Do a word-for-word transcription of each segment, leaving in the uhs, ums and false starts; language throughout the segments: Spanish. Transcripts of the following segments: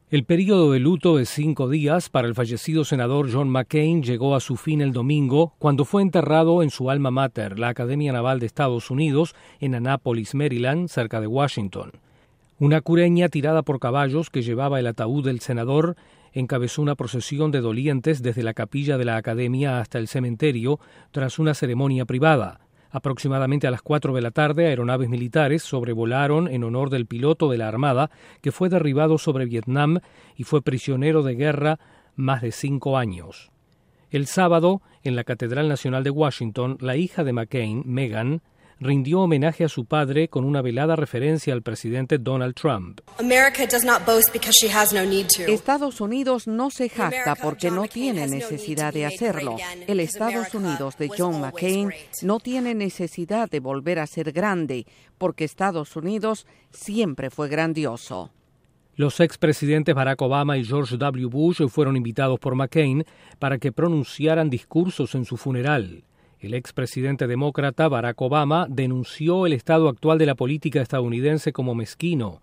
El período de luto de cinco días para el fallecido senador John McCain llegó a su fin el domingo, cuando fue enterrado en su alma mater, la Academia Naval de Estados Unidos, en Annapolis, Maryland, cerca de Washington. Una cureña tirada por caballos que llevaba el ataúd del senador encabezó una procesión de dolientes desde la capilla de la Academia hasta el cementerio, tras una ceremonia privada. Aproximadamente a las cuatro de la tarde, aeronaves militares sobrevolaron en honor del piloto de la Armada que fue derribado sobre Vietnam y fue prisionero de guerra más de cinco años. El sábado, en la Catedral Nacional de Washington, la hija de McCain, Meghan, rindió homenaje a su padre con una velada referencia al presidente Donald Trump. Estados Unidos no se jacta porque no tiene necesidad de hacerlo. El Estados Unidos de John McCain no tiene necesidad de volver a ser grande, porque Estados Unidos siempre fue grandioso. Los expresidentes Barack Obama y George W. Bush fueron invitados por McCain para que pronunciaran discursos en su funeral. El expresidente demócrata Barack Obama denunció el estado actual de la política estadounidense como mezquino.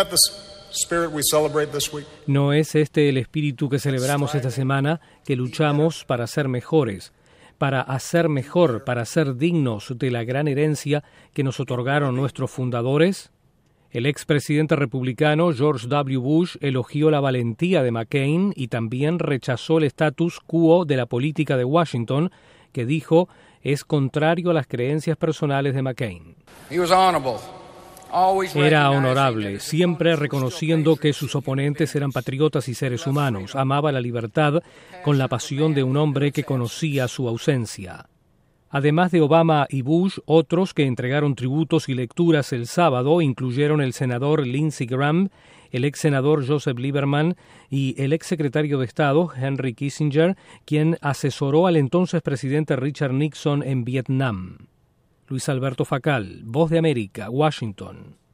¿No es este el espíritu que celebramos esta semana, que luchamos para ser mejores, para hacer mejor, para ser dignos de la gran herencia que nos otorgaron nuestros fundadores? El expresidente republicano George W. Bush elogió la valentía de McCain y también rechazó el status quo de la política de Washington, que dijo es contrario a las creencias personales de McCain. Era honorable, siempre reconociendo que sus oponentes eran patriotas y seres humanos. Amaba la libertad con la pasión de un hombre que conocía su ausencia. Además de Obama y Bush, otros que entregaron tributos y lecturas el sábado incluyeron el senador Lindsey Graham, el ex senador Joseph Lieberman y el ex secretario de Estado Henry Kissinger, quien asesoró al entonces presidente Richard Nixon en Vietnam. Luis Alberto Facal, Voz de América, Washington.